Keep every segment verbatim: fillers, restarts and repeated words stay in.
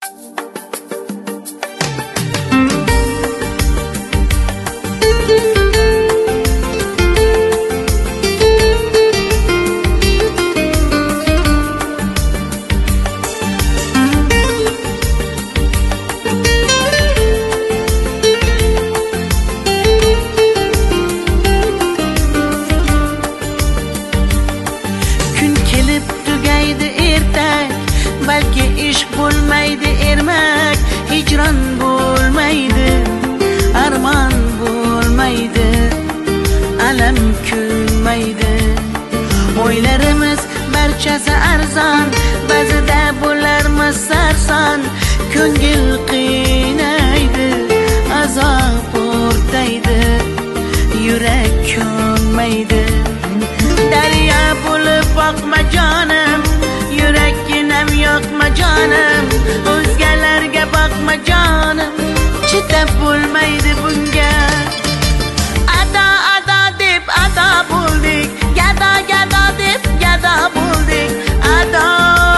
balki ish bo'lmaydi ermak, hijron bo'lmaydi, armon bo'lmaydi, alam kulmaydi. O'ylarimiz barchasi arzon, ba'zida bo'larmiz sarson, ko'ngil qiynaydi, azob o'rtaydi, yurak ko'nmaydi. Daryo bo'lib boqma jonim, yurakginam yoqma jonim, o'zgalarga boqma jonim, chidab bo'lmaydi bunga. Ado ado deb ado bo'ldik, gado gado deb gado bo'ldik, ado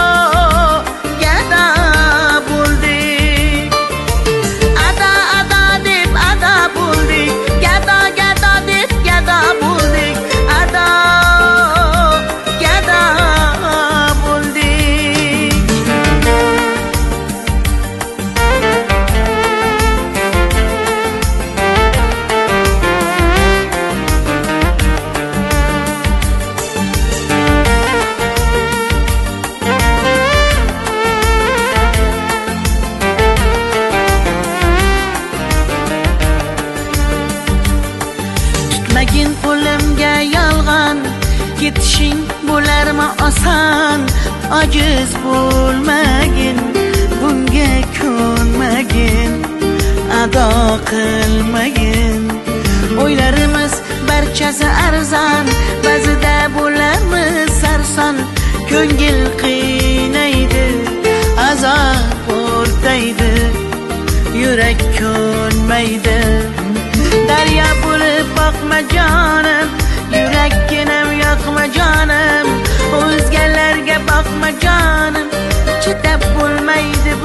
gado bo'ldik. Ado ado deb ado bo'ldik, gado gado deb gado bo'ldik, ado gado bo'ldik. Tutmagin qo'limga yolg'on, ketishing bo'larmi oson, ojiz bo'lmagin, bunga ko'nmagin, ado qilmagin. O'ylarimiz barchasi arzon, ba'zida bo'larmiz sarson, ko'ngil qiynaydi, azob o'rtaydi, yurak ko'nmaydi. Daryo bo'lib boqma jonim, yurakginam yoqma jonim, o'zgalarga boqma jonim, chidab bo'lmaydi